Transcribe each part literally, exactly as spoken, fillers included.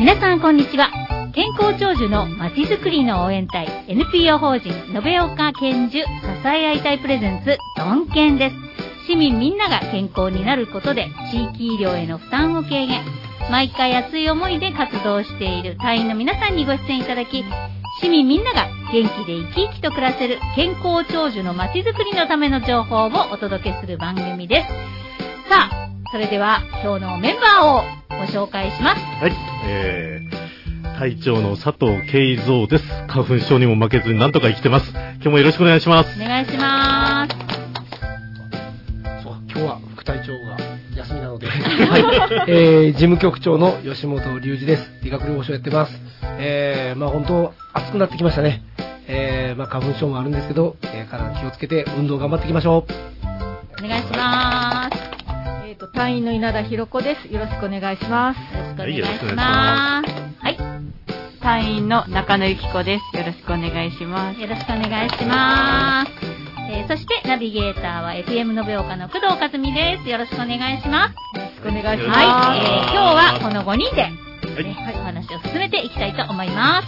皆さんこんにちは。健康長寿のまちづくりの応援隊 エヌピーオー 法人延岡健寿支え合い隊プレゼンツドンケンです。市民みんなが健康になることで地域医療への負担を軽減、毎回熱い思いで活動している隊員の皆さんにご出演いただき、市民みんなが元気で生き生きと暮らせる健康長寿のまちづくりのための情報をお届けする番組です。さあ、それでは今日のメンバーをご紹介します。 はい、えー、隊長の佐藤慶三です。花粉症にも負けずになんとか生きてます。今日もよろしくお願いします。 お願いします。 そう、今日は副隊長が休みなので、はい、えー、事務局長の吉本隆二です。理学療法士をやってます。えー、まあ本当暑くなってきましたね。えー、まあ花粉症もあるんですけど、えー、体気をつけて運動頑張っていきましょう。お願いします。 えっと隊員の稲田博子です。よろしくお願いします。 よろしくお願いします。はい。 隊員の中野由紀子です。よろしくお願いします。 よろしくお願いします。えー、そしてナビゲーターは エフエム 延岡の工藤和美です。よろしくお願いします。 よろしくお願いします。 はい。えー、今日はこのごにんで、はいはい、 お話を進めていきたいと思います。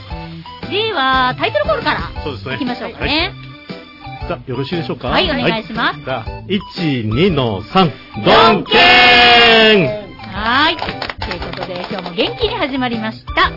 ではタイトルコールからいきましょうかね。 じゃあよろしいでしょうか。 はい、お願いします。 じゃあいち、にのさん、ドンケーン。 はい。ということで今日も元気に始まりました。はい、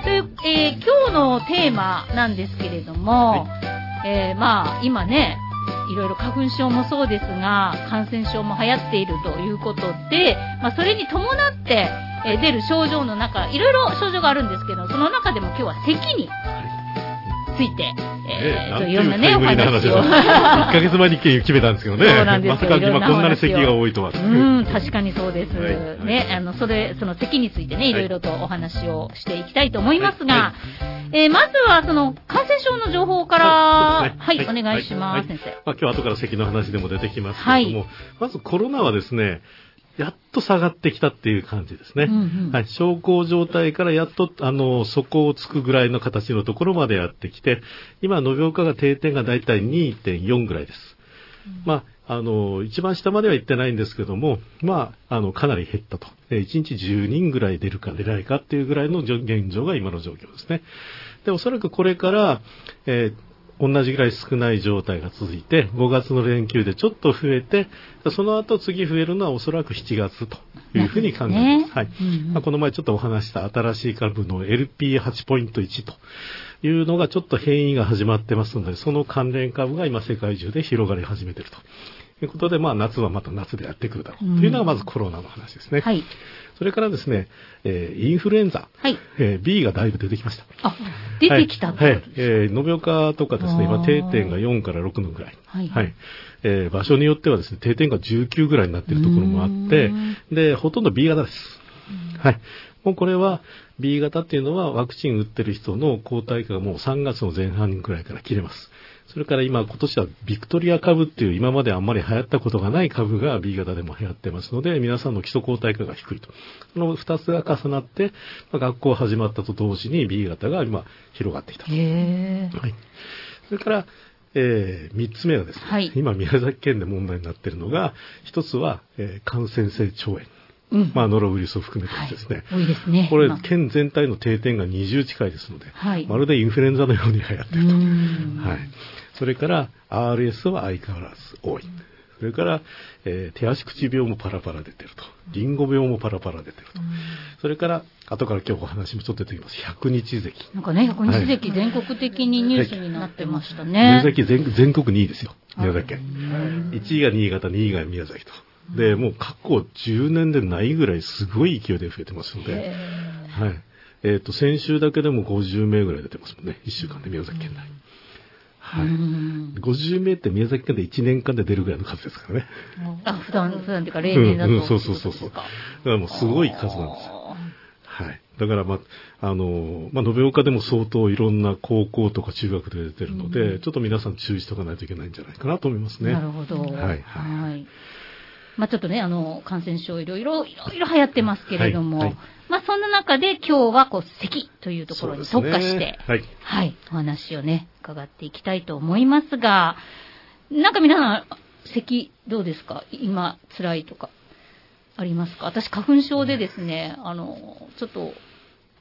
という、えー、今日のテーマなんですけれども、はい、えー、まあ今ね、いろいろ花粉症もそうですが感染症も流行っているということで、まあ、それに伴ってえー、出る症状の中、いろいろ症状があるんですけど、その中でも今日は咳について、えー、といろんなね、お話を。いっかげつまえに一件決めたんですけどね。 そうなんですよ。 まさか今こんなに咳が多いとは。 うん、確かにそうです。はい、ね、あの、それ、その咳についてね、いろいろとお話をしていきたいと思いますが、はいはい、えー、まずはその感染症の情報から、はい、はいはい、お願いします、はい、先生。 まあ、今日後から咳の話でも出てきますけれども、はい、まずコロナはですね、やっと下がってきたっていう感じですね。うんうん、はい、小康状態からやっとあの底をつくぐらいの形のところまでやってきて、今延岡が定点がだいたい にてんよん ぐらいです。うん、まああの一番下までは行ってないんですけども、まああのかなり減ったと。いちにちじゅうにんぐらい出るか出ないかっていうぐらいの現状が今の状況ですね。でおそらくこれから、えー同じぐらい少ない状態が続いて、ごがつの連休でちょっと増えて、その後次増えるのはおそらくしちがつというふうに考えます。ね、はい。うんうん、まあ、この前ちょっとお話した新しい株の エルピーはちてんいち というのがちょっと変異が始まってますので、その関連株が今世界中で広がり始めているということで、まあ夏はまた夏でやってくるだろうというのがまずコロナの話ですね。うん、はい。それからですね、えー、インフルエンザ、はい、えー、B がだいぶ出てきました。 あ、出てきたってことですか。 はい、えー、延岡とかですね、今定点がよんからろくのぐらい。はい。はい。えー、場所によってはですね、定点がじゅうきゅうぐらいになっているところもあって、で、ほとんど B 型です。はい。もうこれは B 型っていうのはワクチン打ってる人の抗体価がもうさんがつの前半ぐらいから切れます。それから今、今年はビクトリア株っていう今まであんまり流行ったことがない株が B 型でも流行ってますので、皆さんの基礎抗体価が低いと。そのふたつが重なって、まあ、学校始まったと同時に B 型が今広がってきたと。へー。はい。それから、えー、みっつめはですね、はい、今宮崎県で問題になっているのが、ひとつは、えー、感染性腸炎。うん、まあ、ノロウイルスを含めてですね。 はい、多いですね。 これ、県全体の定点がにじゅう近いですので、はい、まるでインフルエンザのように流行っていると。はい。それから、アールエス は相変わらず多い。それから、えー、手足口病もパラパラ出てると。リンゴ病もパラパラ出てると。それから、後から今日お話もちょっと出てきます。百日咳。 なんかね、百日咳、はい、全国的にニュースになってましたね。 宮崎全、全国にいですよ。宮崎県。いちいが新潟、にいが宮崎と。で、もう過去じゅうねんでないぐらいすごい勢いで増えてますので、はい。えっと、先週だけでもごじゅうめいぐらい出てますもんね。いっしゅうかんで宮崎県内。はい。ごじゅうめいって宮崎県でいちねんかんで出るぐらいの数ですからね。 あ、普段、普段っていうか例年だと、うんうん。 そうそうそうそう。だからもうすごい数なんですよ。はい。だからまあ、あの、まあ、延岡でも相当いろんな高校とか中学で出てるので、うん、ちょっと皆さん注意しておかないといけないんじゃないかなと思いますね。 なるほど。はい。 はい。 はいまあ、ちょっとね、あの、感染症いろいろ、いろいろ流行ってますけれども、はいはい、まあ、そんな中で今日は、こう、咳というところに特化して、ね、はい、はい、お話をね、伺っていきたいと思いますが、なんか皆さん、咳、どうですか？今、辛いとか、ありますか？私、花粉症でですね、あの、ちょっと、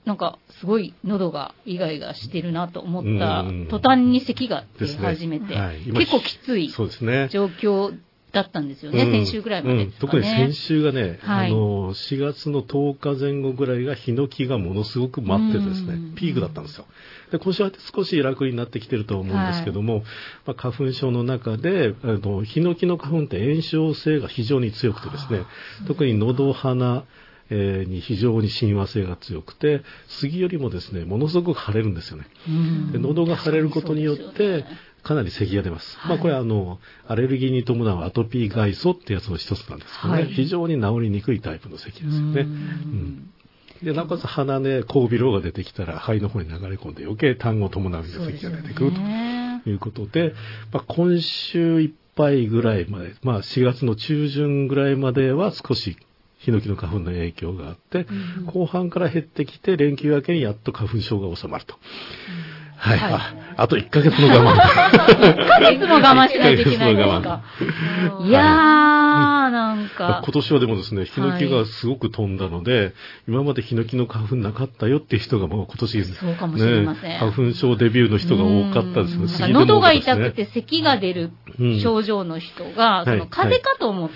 なんかすごい喉がイガイガしてるなと思った途端に咳が出始めて、ねはい、結構きつい状況だったんですよね、うん、先週ぐらいまでですかね、 うん、特に先週がね、はい、あのしがつのとおかぜん後ぐらいがヒノキがものすごく待っててですね、ピークだったんですよ。で今週は少し楽になってきてると思うんですけども、はいまあ、花粉症の中であのヒノキの花粉って炎症性が非常に強くてですね、特に喉鼻えー、に非常に親和性が強くて、杉よりもですねものすごく腫れるんですよね。で喉が腫れることによってかなり咳が出ます。はい、まあこれはあのアレルギーに伴うアトピー外傷ってやつの一つなんですけどね、はい、非常に治りにくいタイプの咳ですよね。うん、でなおかつ鼻で後鼻漏が出てきたら肺の方に流れ込んで余計痰を伴うような咳が出てくるということで、まあ、今週いっぱいぐらいまで、まあ、しがつの中旬ぐらいまでは少しヒノキの花粉の影響があって、うん、後半から減ってきて連休明けにやっと花粉症が収まると。うんはい、はい、あ, あといっかげつの我慢。 いっかげつも我慢しないといけないんですか。いやー、なんか。 今年はでもですね、ヒノキがすごく飛んだので、はい、今までヒノキの花粉なかったよっていう人がもう今年、 そうかもしれません。 ね、花粉症デビューの人が多かったですね。 すね喉が痛くて咳が出る症状の人が、うん、その風邪かと思って、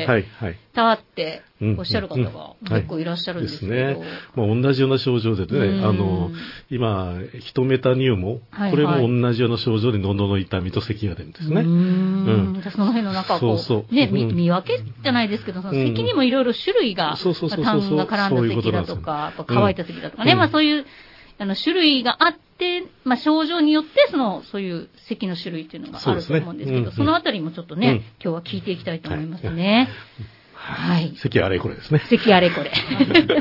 はいはい、たっておっしゃる方が結構いらっしゃるんですけど、うんうんはい、ですね。 まあ、同じような症状でね、あの、今、ヒトメタニウム、はいはい、これも同じような症状で喉の痛みと咳が出るんですね。うーんうん、その辺の中こう、そうそうね、うん、見分けじゃないですけど、その咳にもいろいろ種類が、痰が絡んだ咳だとか、うう乾いた咳だとかね、うん、まあそういうあの種類があって、まあ症状によってそのそういう咳の種類っていうのがあると思うんですけど、そ, ねうん、そのあたりもちょっとね、うん、今日は聞いていきたいと思いますね。 はい。はい、咳あれこれですね。 咳あれこれ。はい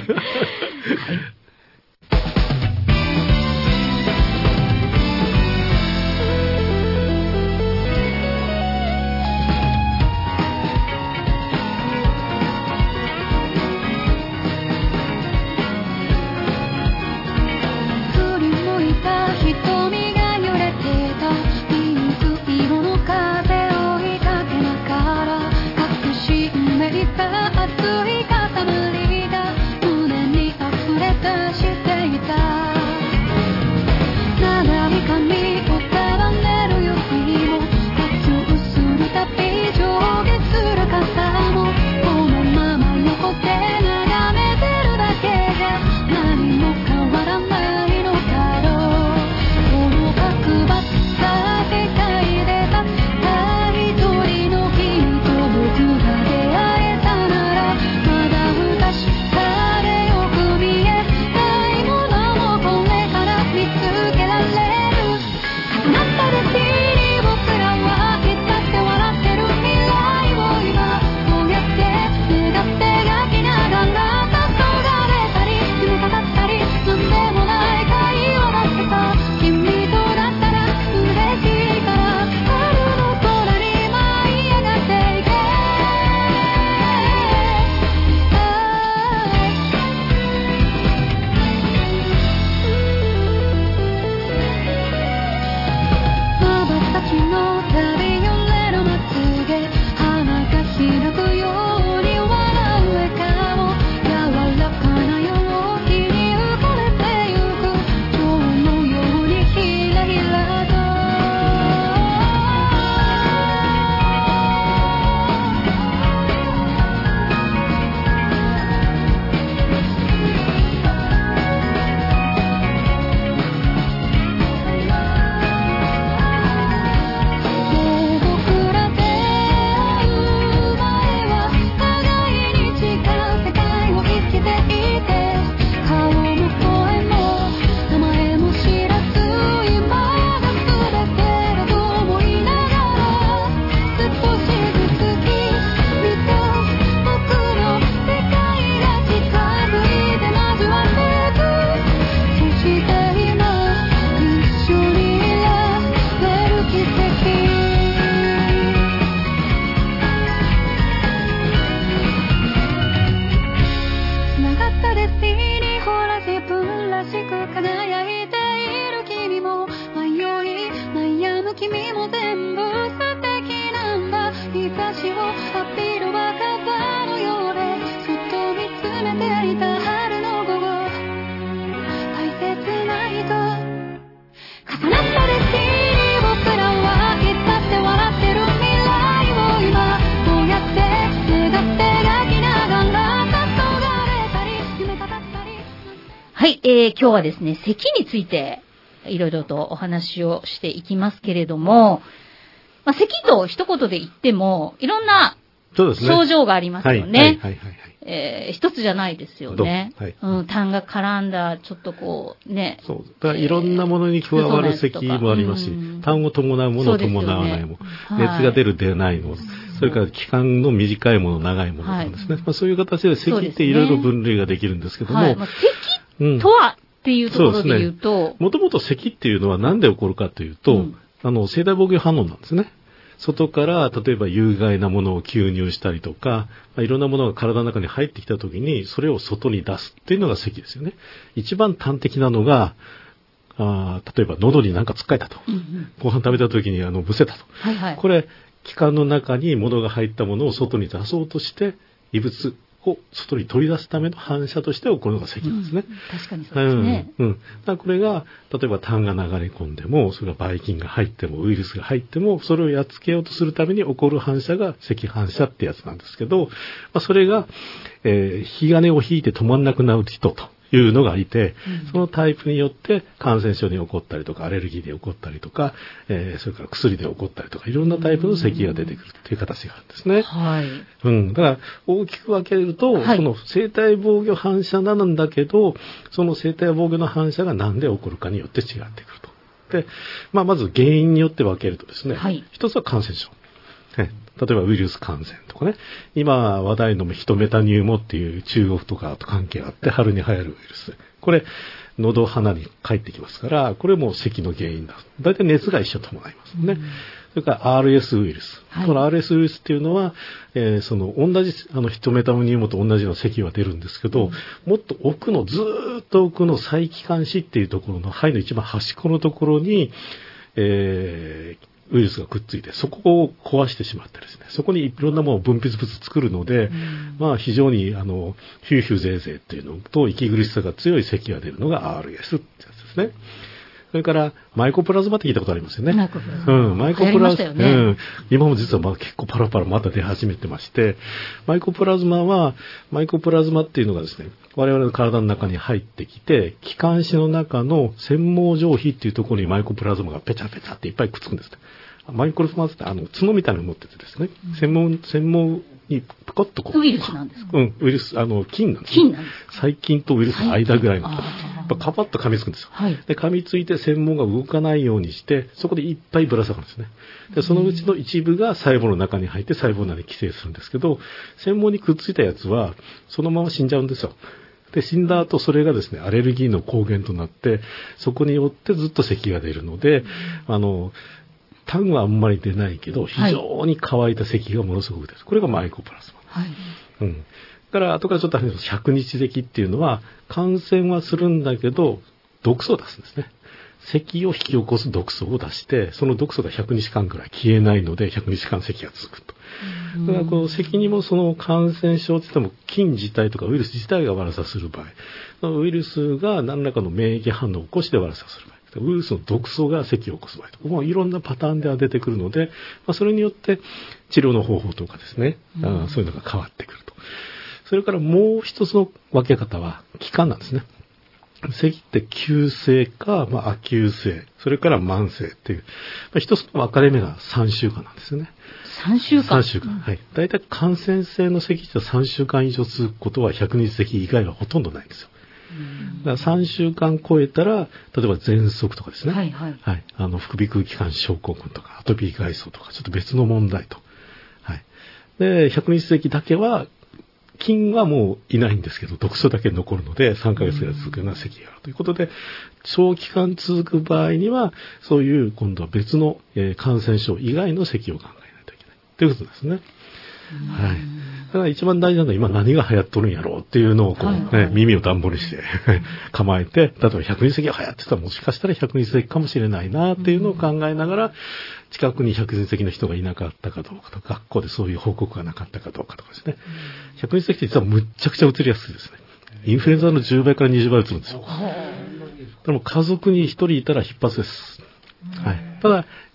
はい、えー、今日はですね、咳についていろいろとお話をしていきますけれども、まあ、咳と一言で言っても、いろんな症状がありますよね。えー、一つじゃないですよね。はい、うん、痰が絡んだ、ちょっとこう、ね。 そう。だからいろんなものに加わる咳もありますし、痰を伴うもの、伴わないもの、ね、熱が出る、出ないもの、それから期間の短いもの、長いものなんですね。はい、まあ、そういう形で咳っていろいろ分類ができるんですけども。はいまあ、 咳とはっていうところで言うと。 もともと咳っていうのは何で起こるかというと、うん、あの、生体防御反応なんですね。外から例えば有害なものを吸入したりとか、まあ、いろんなものが体の中に入ってきたときにそれを外に出すっていうのが咳ですよね。一番端的なのが、あ例えば喉に何かつっかえたと、うんうん、ご飯食べたときにあのむせたと、はいはい、これ気管の中に物が入ったものを外に出そうとして異物を外に取り出すための反射として起こるのが咳なんですね。 うん、確かにそうですね。 うん。うん、だからこれが、例えば痰が流れ込んでも、それがばい菌が入っても、ウイルスが入っても、それをやっつけようとするために起こる反射が咳反射ってやつなんですけど、まあ、それが、えー、火金を引いて止まんなくなる人というのがいて、うん、そのタイプによって感染症に起こったりとか、アレルギーで起こったりとか、えー、それから薬で起こったりとか、いろんなタイプの咳が出てくるっていう形があるんですね。はい。うん。だから、大きく分けると、はい、その生体防御反射なんだけど、その生体防御の反射が何で起こるかによって違ってくると。で、まあ、まず原因によって分けるとですね、はい、一つは感染症。例えばウイルス感染とかね、今話題のヒトメタニウムっていう中国とかと関係があって春に流行るウイルス。これ、喉鼻に帰ってきますから、これも咳の原因だ。だいたい熱が一緒伴いますね。うん、それから アールエス ウイルス。はい、この アールエス ウイルスっていうのは、えー、その同じ、あのヒトメタニウムと同じような咳は出るんですけど、うん、もっと奥の、ずーっと奥の細気管支っていうところの肺の一番端っこのところに、えーウイルスがくっついて、そこを壊してしまってですね、そこにいろんなものを分泌物作るので、うん、まあ非常にあの、ヒューヒューゼーゼーっていうのと息苦しさが強い咳が出るのが アールエス ってやつですね。それからマイコプラズマって聞いたことありますよね。マイコプラズマ。うん、マイコプラズマ、ね、うん。今も実はまあ結構パラパラまた出始めてまして、マイコプラズマは、マイコプラズマっていうのがですね、我々の体の中に入ってきて、気管支の中の繊毛上皮っていうところにマイコプラズマがペチャペチャっていっぱいくっつくんですね。マイコプラズマってあの角みたいなのを持っててですね、うん、繊毛、繊毛にポコッとこう。 ウイルスなんですか？ うん、ウイルス、あの、菌なんです、 ね。菌なんですか？ 細菌とウイルスの間ぐらいの。やっぱカパッと噛みつくんですよ。はい、で、噛みついて繊毛が動かないようにして、そこでいっぱいぶら下がるんですね。で、そのうちの一部が細胞の中に入って細胞内に寄生するんですけど、繊毛にくっついたやつは、そのまま死んじゃうんですよ。で、死んだ後、それがですね、アレルギーの抗原となって、そこによってずっと咳が出るので、うん、あの、痰はあんまり出ないけど、非常に乾いた咳がものすごく出る。これがマイコプラズマ。はい。うん。だから、後からちょっと話すと、百日咳っていうのは、感染はするんだけど、毒素を出すんですね。咳を引き起こす毒素を出して、その毒素がひゃくにちかんくらい消えないので、ひゃくにちかん咳が続くと。だからこの咳にもその感染症って言っても菌自体とかウイルス自体が悪さする場合、ウイルスが何らかの免疫反応を起こして悪さする場合、ウイルスの毒素が咳を起こす場合とか、もういろんなパターンでは出てくるので、まあ、それによって治療の方法とかですね、うん、あそういうのが変わってくると。それからもう一つの分け方は期間なんですね。咳って急性か、まあ、亜急性、それから慢性っていう、まあ、一つの分かれ目がさんしゅうかんなんですよね。 さんしゅうかん ?さん週間。はい。だいたい感染性の咳ってさんしゅうかん以上続くことはひゃくにち咳以外はほとんどないんですよ。だからさんしゅうかん超えたら、例えば喘息とかですね。はいはい。はい。あの、副鼻腔気管支症候群とか、アトピー外傷とか、ちょっと別の問題と。はい。で、ひゃくにち咳だけは、菌はもういないんですけど、毒素だけ残るので、さんかげつぐらい続くような咳があるということで、長期間続く場合には、そういう今度は別の、えー、感染症以外の咳を考えないといけない。ということですね。はい。だから一番大事なのは今何が流行っとるんやろうっていうのをこう、ね、はいはい、耳をダンボにして構えて、例えばひゃくにち咳が流行ってたらもしかしたらひゃくにち咳かもしれないなっていうのを考えながら、近くにひゃくにち咳の人がいなかったかどうかとか、学校でそういう報告がなかったかどうかとかですね。ひゃくにち咳って実はむっちゃくちゃ移りやすいですね。インフルエンザのじゅうばいからにじゅうばい移るんですよ。でも家族にひとりいたら必発です。はい。ただ、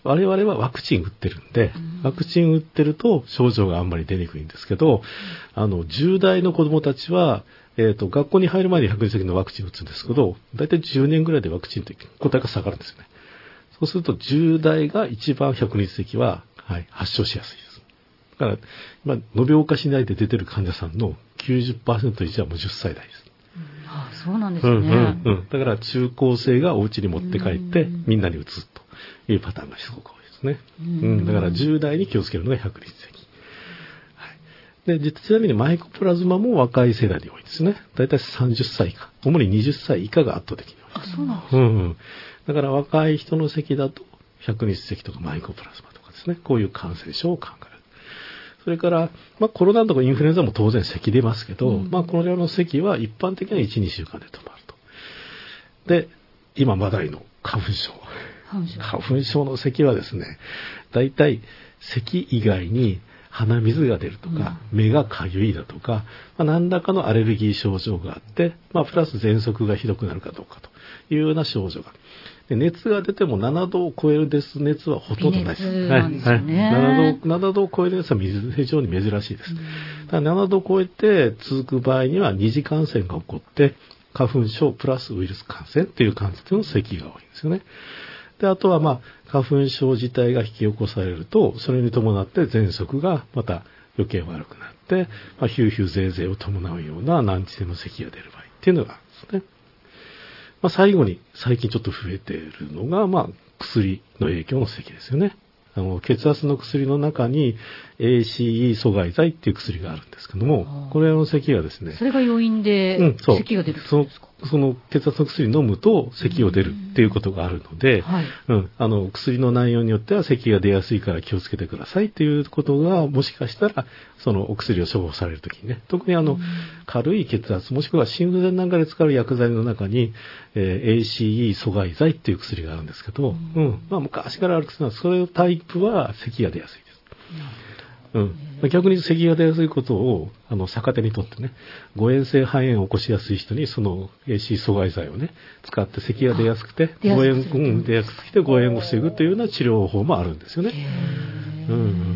我々はワクチン打ってるんで、ワクチン打ってると症状があんまり出にくいんですけど、あの、じゅう代の子供たちは、えっと、学校に入る前に百日咳のワクチンを打つんですけど、だいたいじゅうねんぐらいでワクチンと抗体が下がるんですよね。そうするとじゅう代が一番百日咳は、はい、発症しやすいです。だから、今、延岡市内で出てる患者さんの きゅうじゅっパーセント 以上はもうじゅっさい代です。 ああ、そうなんですね。 うんうんうん。だから中高生がお家に持って帰ってみんなに打つというパターンがすごく多いですね。うん、だからじゅう代に気をつけるのが百日咳。はい。で、ちなみにマイコプラズマも若い世代に多いですね。だいたいさんじゅっさい以下。主ににじゅっさい以下が圧倒的に多い。 あ、そうなんですね。 うんうん。だから若い人の咳だと百日咳とかマイコプラズマとかですね。こういう感染症を考える。それから、まあ、コロナとかインフルエンザも当然咳出ますけど、うん、まあ、これらの咳は一般的にはいち、にしゅうかんで止まると。で、今話題の花粉症。花粉症の咳はですね、大体咳以外に鼻水が出るとか、うん、目がかゆいだとか、まあ、何らかのアレルギー症状があって、まあ、プラス喘息がひどくなるかどうかというような症状が。で熱が出てもななどを超えるです熱はほとんどないです。 微熱なんですよね。 はいはい、ななど、ななどを超える熱は非常に珍しいです。だからななどを超えて続く場合には二次感染が起こって、花粉症プラスウイルス感染っていう感じの咳が多いんですよね。で、あとはまあ、花粉症自体が引き起こされると、それに伴って喘息がまた余計悪くなって、まあ、ヒューヒューゼーゼーを伴うような難治性の咳が出る場合っていうのがあるんですね。まあ、最後に最近ちょっと増えているのが、まあ、薬の影響の咳ですよね。あの、血圧の薬の中に エーシーイー 阻害剤っていう薬があるんですけども、これの咳がですね。 それが要因で咳が出るんですか？うん、そう。 その血圧の薬飲むと咳を出るっていうことがあるので、はい、うん、あの薬の内容によっては咳が出やすいから気をつけてくださいっていうことがもしかしたらそのお薬を処方されるときにね、特にあの軽い血圧もしくは心不全なんかで使う薬剤の中に、えー、エーシーイー 阻害剤っていう薬があるんですけど、うん、うん、まあ昔からある薬なんです。それのタイプは咳が出やすいです。うん、逆に咳が出やすいことをあの逆手にとってね、誤嚥性肺炎を起こしやすい人にその エーシー 阻害剤をね使って咳が出やすくて誤嚥、うん、出やすくて誤嚥を防ぐというような治療法もあるんですよね。うん、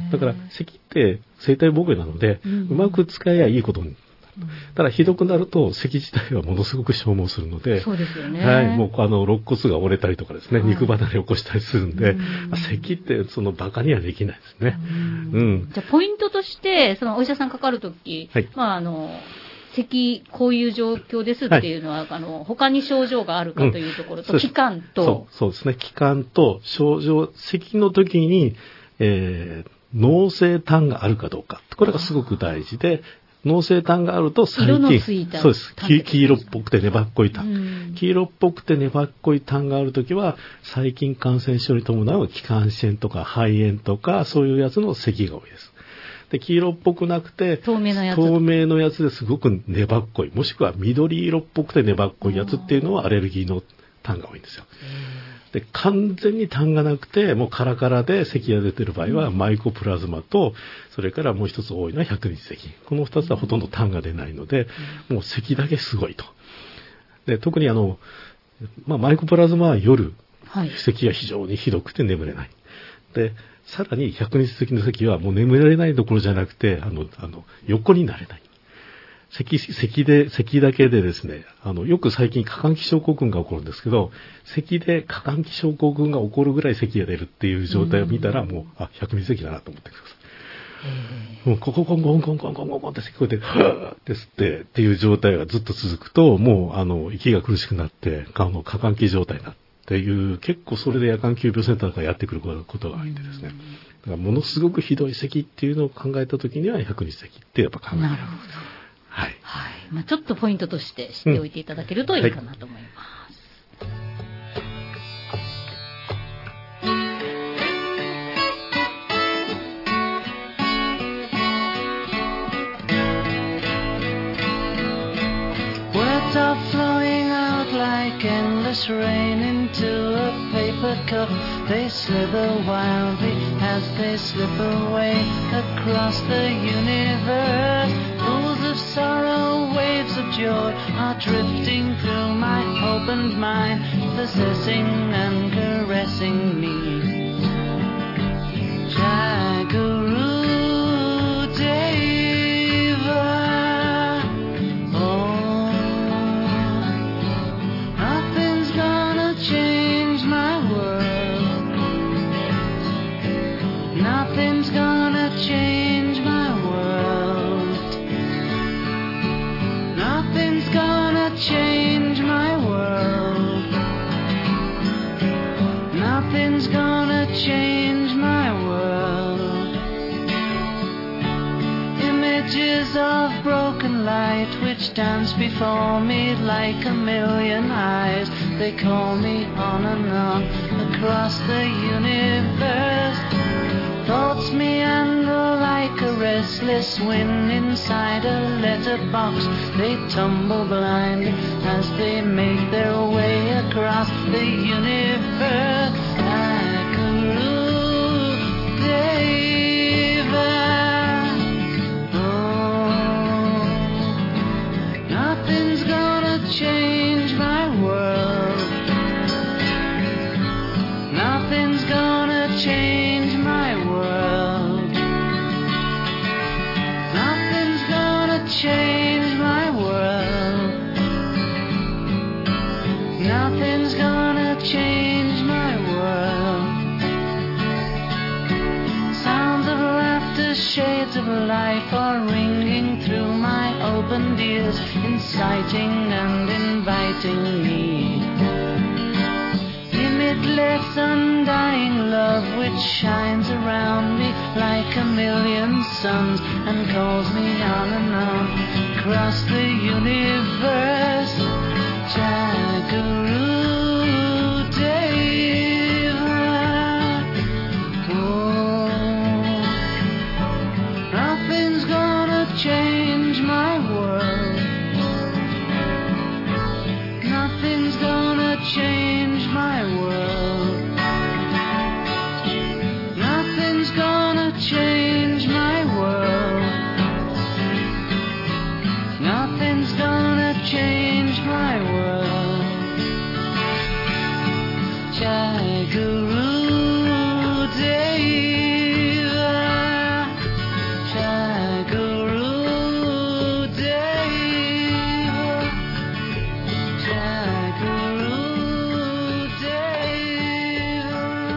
だから咳って生体防御なので、うん、うまく使えばいいことに。ただひどくなると咳自体はものすごく消耗するので、 そうですよね。 はい、もうあの肋骨が折れたりとかですね、はい、肉離れを起こしたりするんで、うん、咳ってそのバカにはできないですね。うんうん、 じゃあポイントとしてそのお医者さんかかるとき、はい、まああの咳こういう状況ですっていうのは、はい、あの他に症状があるかというところと、うん、期間とそうそうですね、期間と症状、咳の時に、えー、脳性痰があるかどうか、これがすごく大事で。脳性痰があると最近、 色のついたそうです。黄色っぽくて粘っこい痰、うん。黄色っぽくて粘っこい痰があるときは、細菌感染症に伴う気管支炎とか肺炎とか、そういうやつの咳が多いです。で、黄色っぽくなくて、 透明なやつ。 透明のやつですごく粘っこい。もしくは緑色っぽくて粘っこいやつっていうのはアレルギーの痰が多いんですよ。で、完全に痰がなくて、もうカラカラで咳が出てる場合は、マイコプラズマと、それからもう一つ多いのは百日咳。この二つはほとんど痰が出ないので、もう咳だけすごいと。で、特にあの、まあ、マイコプラズマは夜、はい、咳が非常にひどくて眠れない。で、さらに百日咳の咳はもう眠れられないどころじゃなくて、あの、あの、横になれない。咳、咳で、咳だけでですね、あの、よく最近過換気症候群が起こるんですけど、咳で過換気症候群が起こるぐらい咳が出るっていう状態を見たら、もう、あ、百日咳だなと思ってください。もう、コココンコンコンコンコンコンコンって咳こえて、はぁって吸ってっていう状態がずっと続くと、もう、あの、息が苦しくなって、あの、過換気状態になっていう、結構それで夜間急病センターからやってくることが多いんでですね。だからものすごくひどい咳っていうのを考えたときには、百日咳ってやっぱ考える。 なるほど。 はい。 はい。まあ、ちょっとポイントとして知っておいていただけるといいかなと思います。 Words are flowing out like endless rain into a paper cup. They slither wildly as they slip away across the universe. Pools of sorrow, waves of joy are drifting through my opened mind, possessing and caressing me. Jaguru Deva. Oh, nothing's gonna change my world. Nothing's gonna change my world. Nothing's gonna change my world. Nothing's gonna change my world. Images of broken light which dance before me like a million eyes. They call me on and on across the universe. Thoughts meander like a restless wind inside a letterbox. They tumble blindly as they make their way across the universe. Jaguru Deva. Oh, nothing's gonna change my world. Nothing's gonna change my world. Nothing's gonna change my world. Nothing's gonna change my world. Sounds of laughter, shades of life are ringing through my opened ears, inciting and inviting me. Limitless, undying love which shines around me like a million suns and calls me on and on across the universe. Jaguru Deva. Oh, nothing's gonna change my world. Nothing's gonna change my world. Nothing's gonna change my world. Nothing's gonna change my world. Jaguru Deva. Jaguru Deva. Jaguru Deva.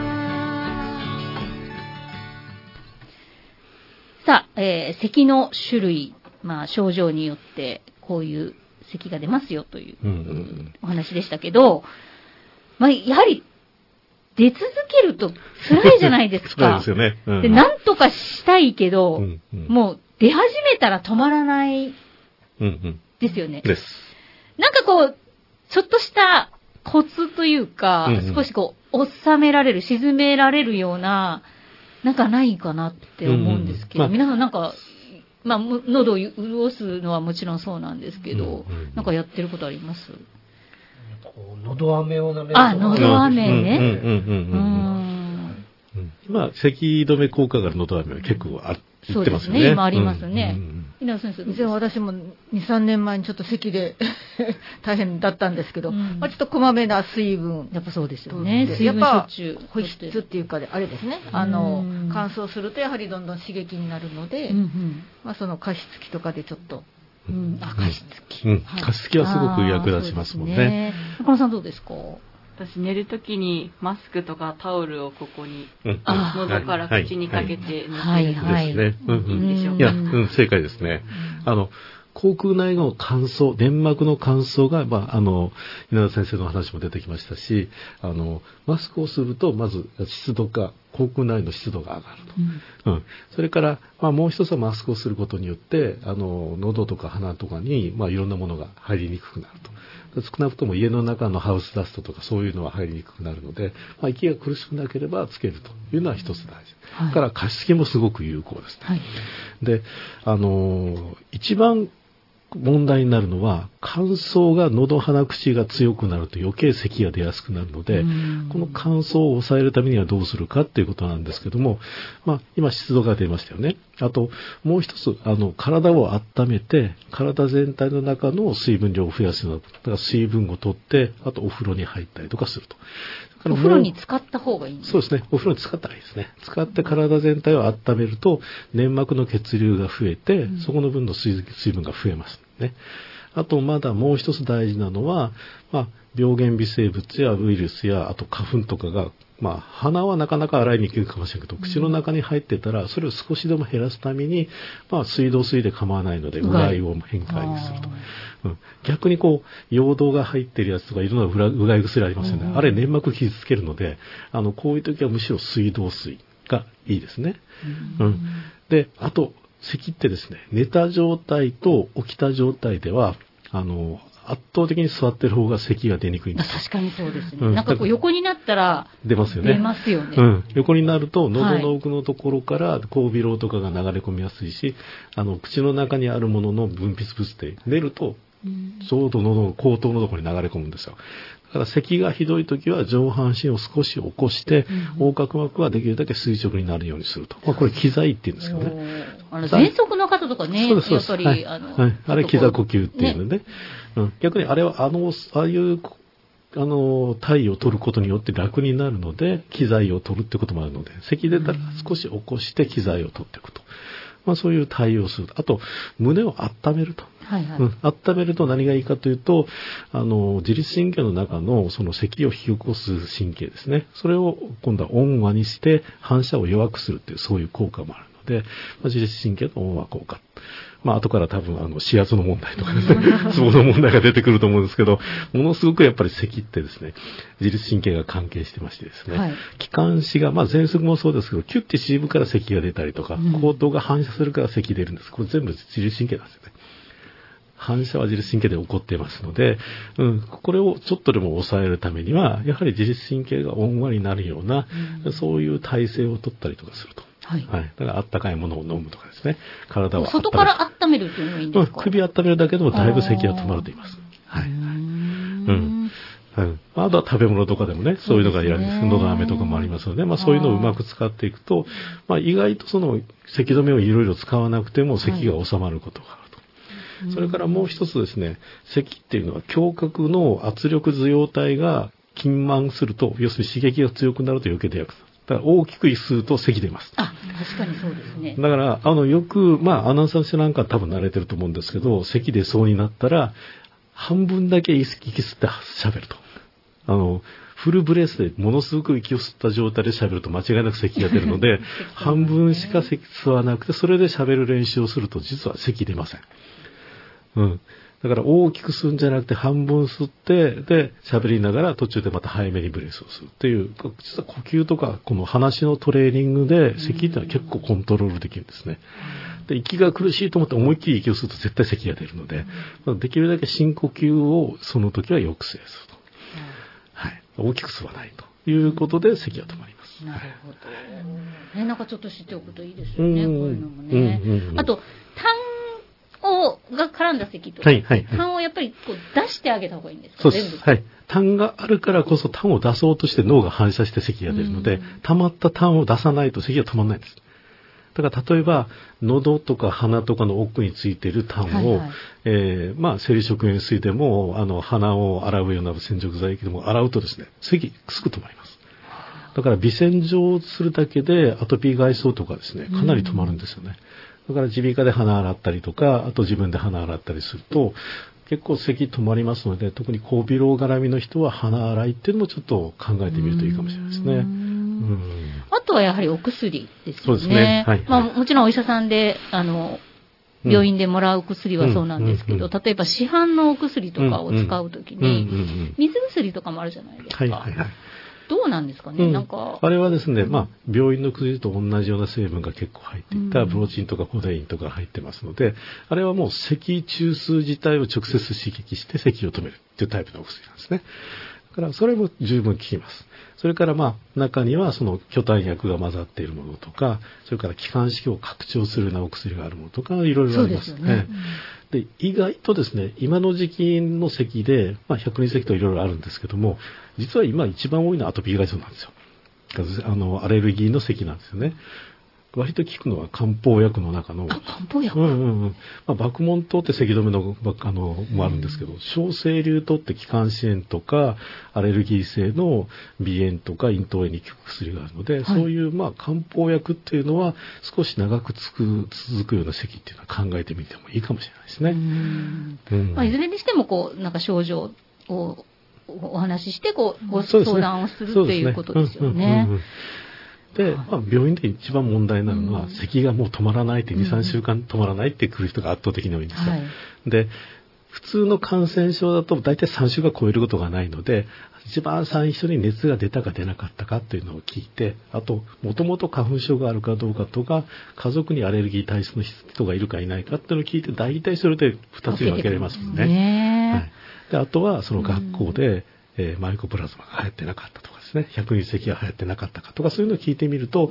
さあ、えー、咳の種類、まあ、症状によってこういう咳が出ますよというお話でしたけど、まあ、やはり出続けると辛いじゃないですか。 辛いですよね。うん、 で、なんとかしたいけど、 うんうん、 もう出始めたら止まらないですよね。 うんうん、です。 なんかこう、ちょっとしたコツというか、うんうん、少しこう、収められる、沈められるような、なんかないかなって思うんですけど、うんうんまあ、皆さんなんか、まあ、喉を潤すのはもちろんそうなんですけど、うんうん、なんかやってることあります？ 喉飴を舐める。 あ、喉飴ね。 今、咳止め効果がある喉飴は結構あ言ってますよね。そうですね、 今ありますね。稲田先生、 以前私もに、さんねんまえにちょっと咳で大変だったんですけど、うん、まあ、ちょっとこまめな水分。 やっぱそうですよね。 水分やっぱ保湿っていうかで、あれですね。あの、乾燥するとやはりどんどん刺激になるので、うんうん、まあその加湿器とかでちょっと、 うん、あ、加湿器。 うん、加湿器はすごく役立ちますもんね。 中野さんどうですか？ 私寝るときにマスクとかタオルをここに、うん、喉から口にかけて寝てるんですね。 いや、うん、正解ですね。あの、口腔内の乾燥、粘膜の乾燥が、まあ、あの、稲田先生の話も出てきましたし、あの、マスクをすると、まず湿度が、口腔内の湿度が上がると。うんうん、それから、まあ、もう一つはマスクをすることによって、あの、喉とか鼻とかに、まあ、いろんなものが入りにくくなると。少なくとも家の中のハウスダストとかそういうのは入りにくくなるので、まあ、息が苦しくなければつけるというのは一つ大事。はい、だから加湿器もすごく有効ですね。はい、で、あの、一番問題になるのは乾燥が喉鼻口が強くなると余計咳が出やすくなるので、この乾燥を抑えるためにはどうするかっていうことなんですけども、まあ今湿度が出ましたよね。あともう一つ、あの体を温めて体全体の中の水分量を増やすような、だから水分を取って、あとお風呂に入ったりとかすると。 お風呂に使った方がいいんですか？ そうですね。お風呂に使ったらいいですね。使って体全体を温めると、粘膜の血流が増えて、うん、そこの分の水分が増えますね。あと、まだもう一つ大事なのは、まあ、病原微生物やウイルスや、あと花粉とかが、まあ、鼻はなかなか洗いにくいかもしれないけど、口の中に入ってたら、それを少しでも減らすために、まあ、水道水で構わないので、うがいを変換にすると。うん、逆にこう、溶道が入ってるやつとか、いろんなうがい薬ありますよね。あれ、粘膜傷つけるので、あの、こういう時はむしろ水道水がいいですね。うん、で、あと、咳ってですね、寝た状態と起きた状態では、あの、圧倒的に座ってる方が咳が出にくいんです。 確かにそうですね。うん、なんかこう横になったら出ますよね。 出ますよね。 うん。横になると喉の奥のところから後鼻漏とかが流れ込みやすいし、あの口の中にあるものの分泌物で出ると、ちょうど喉の後頭のところに流れ込むんですよ。だから咳がひどいときは上半身を少し起こして、うん、横隔膜はできるだけ垂直になるようにすると。まあ、これ気剤って言うんですけどね。 あの喘息の方とかね、 そうですそうです。 やっぱり、 はい、 あの、 はい、あれ気座呼吸っていうので、ね、うん、逆にあれはあの、ああいうあの、体を取ることによって楽になるので、機材を取るってこともあるので、咳出たら少し起こして機材を取っていくと。まあそういう対応する。あと、胸を温めると。はいはい。うん、温めると何がいいかというと、あの、自律神経の中のその咳を引き起こす神経ですね。それを今度は温和にして反射を弱くするっていう、そういう効果もあるので、まあ、自律神経の温和効果。まあ後から多分あの指圧の問題とかですね、ツボの問題が出てくると思うんですけど、ものすごくやっぱり咳ってですね、自律神経が関係してましてですね、はい、気管支が、まあ喘息もそうですけど、キュッて縮むから咳が出たりとか、後頭が反射するから咳出るんです。これ全部自律神経なんですよね。反射は自律神経で起こっていますので、うん、これをちょっとでも抑えるためには、やはり自律神経が温和になるような、うん、そういう体勢を取ったりとかすると。はい。はい。だから、あったかいものを飲むとかですね。体を温める。 外から温めるっていうのがいいんですか？ 首温めるだけでもだいぶ咳が止まると言います。はい。はい。うん。はい。あとは食べ物とかでもね、そういうのがいられるんです。のど飴とかもありますので、まあそういうのをうまく使っていくと、まあ意外とその咳止めをいろいろ使わなくても咳が収まることがあると。はい、それからもう一つですね、咳っていうのは胸郭の圧力受容体が筋満すると、要するに刺激が強くなると余計出やすい。だから大きく吸うと咳出ます。 あ、確かにそうですね。 だから、あの、よく、まあ、アナウンサーなんか多分慣れてると思うんですけど、咳出そうになったら、半分だけ息吸って喋ると。あの、フルブレスでものすごく息を吸った状態で喋ると間違いなく咳が出るので、半分しか咳吸わなくて、それで喋る練習をすると実は咳出ません。うん。だから大きく吸うんじゃなくて半分吸って、で、喋りながら途中でまた早めにブレスをするっていう、実は呼吸とかこの話のトレーニングで咳っていうのは結構コントロールできるんですね。で、息が苦しいと思って思いっきり息を吸うと絶対咳が出るので、できるだけ深呼吸をその時は抑制すると。はい。大きく吸わないということで咳が止まります。 なるほど。ね、なんかちょっと知っておくといいですよね、こういうのもね。うんうんうん、あと、痰が絡んだ咳とか、はいはいはい、痰をやっぱりこう出してあげた方がいいんですか？ そうです。はい。痰があるからこそ痰を出そうとして脳が反射して咳が出るので、溜まった痰を出さないと咳が止まらないんです。だから例えば、喉とか鼻とかの奥についている痰を、はいはい、えー、まあ、生理食塩水でも、あの、鼻を洗うような洗浄剤液でも洗うとですね、咳、すぐ止まります。だから、微洗浄をするだけで、アトピー外傷とかですね、かなり止まるんですよね。だから、耳鼻科で鼻洗ったりとか、あと自分で鼻洗ったりすると、結構咳止まりますので、特に後鼻漏絡みの人は鼻洗いっていうのもちょっと考えてみるといいかもしれないですね。うん、 あとはやはりお薬ですよね。 そうですね。はい。 まあもちろんお医者さんで、あの、病院でもらう薬はそうなんですけど、うん、例えば市販のお薬とかを使うときに、水薬とかもあるじゃないですか。はいはいはい。どうなんですかね、うん、なんか。 あれはですね、まあ、病院の薬と同じような成分が結構入っていた、プロチンとかコデインとか入ってますので、あれはもう咳中枢自体を直接刺激して咳を止めるっていうタイプのお薬なんですね。だから、それも十分効きます。それからまあ、中にはその巨炭薬が混ざっているものとか、それから気管支を拡張するようなお薬があるものとか、いろいろありますね。そうですよね。で、意外とですね、今の時期の咳で、まあ、百人咳といろいろあるんですけども、実は今一番多いのはアトピー外傷なんですよ。あの、アレルギーの咳なんですよね。 割と効くのは漢方薬の中の。 漢方薬、 うんうんうん。まあ、麦門湯って咳止めの、あの、もあるんですけど、小生竜湯って気管支炎とか、アレルギー性の鼻炎とか咽頭炎に効く薬があるので、はい、そういう、まあ、漢方薬っていうのは、少し長くつく続くような咳っていうのは考えてみてもいいかもしれないですね。 うんうんまあ、いずれにしても、こう、なんか症状をお話しして、こう、ご相談をするっていうことですよね。 で、まあ、病院で一番問題なのは、うん、咳がもう止まらないってに、さんしゅうかん止まらないって来る人が圧倒的に多いんですよ。はい、で、普通の感染症だと大体さんしゅうかん超えることがないので、一番最初に熱が出たか出なかったかっていうのを聞いて、あと、もともと花粉症があるかどうかとか、家族にアレルギー体質の人がいるかいないかっていうのを聞いて、大体それでふたつに分けられますもんね。ねはい、であとは、その学校で、うんえー、マイコプラズマが流行ってなかったとかですね、百日咳が流行ってなかったかとか、そういうのを聞いてみると、うん、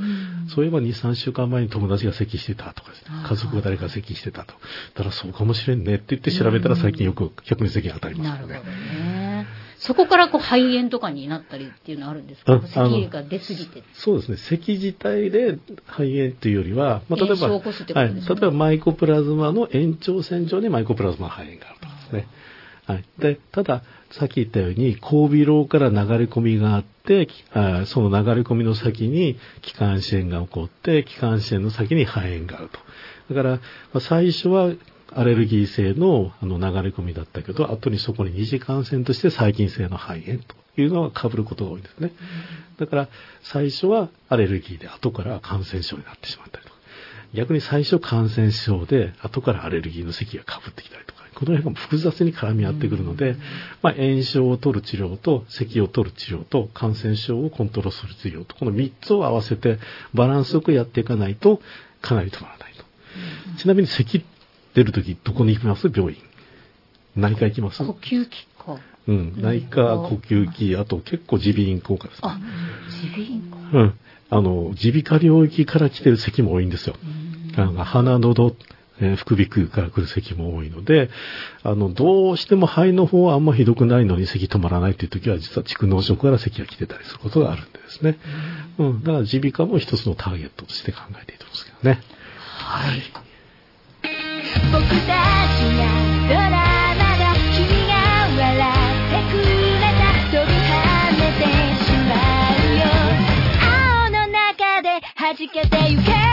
そういえばに、さんしゅうかんまえに友達が咳してたとかですね、家族が誰か咳してたと。だからそうかもしれんねって言って調べたら最近よく百日咳が当たりますよね。なるほどね。 そこからこう肺炎とかになったりっていうのはあるんですか？咳が出すぎて。 そうですね。咳自体で肺炎というよりは、まあ、例えば、 はい、 例えばマイコプラズマの延長線上にマイコプラズマ肺炎があるとかですね。はい、でただ、さっき言ったように、後鼻漏から流れ込みがあって、あその流れ込みの先に気管支炎が起こって、気管支炎の先に肺炎があると。だから、まあ、最初はアレルギー性のあの流れ込みだったけど、後にそこに二次感染として細菌性の肺炎というのが被ることが多いんですね。だから、最初はアレルギーで、後から感染症になってしまったりとか。逆に最初感染症で、後からアレルギーの咳が被ってきたりとか。この辺が複雑に絡み合ってくるので、まあ、炎症を取る治療と、咳を取る治療と、感染症をコントロールする治療と、このみっつを合わせてバランスよくやっていかないと、かなり止まらないと。うん、ちなみに咳出るとき、どこに行きます？病院。内科行きます？ 呼吸器か。 うん。内科、呼吸器、あと結構耳鼻咽喉科ですね。 あ、耳鼻咽喉。 うん。あの、耳鼻科領域から来てる咳も多いんですよ。あの鼻、喉、えー、副鼻腔から来る咳も多いので、あの、どうしても肺の方はあんまひどくないのに咳止まらないっていう時は、実は蓄膿症から咳が来てたりすることがあるんでですね。うん。だから耳鼻科も一つのターゲットとして考えていいと思うんですけどね。はい。僕たちがドラマだ、君が笑ってくれた、飛び跳ねてしまうよ、青の中で弾けてゆけ、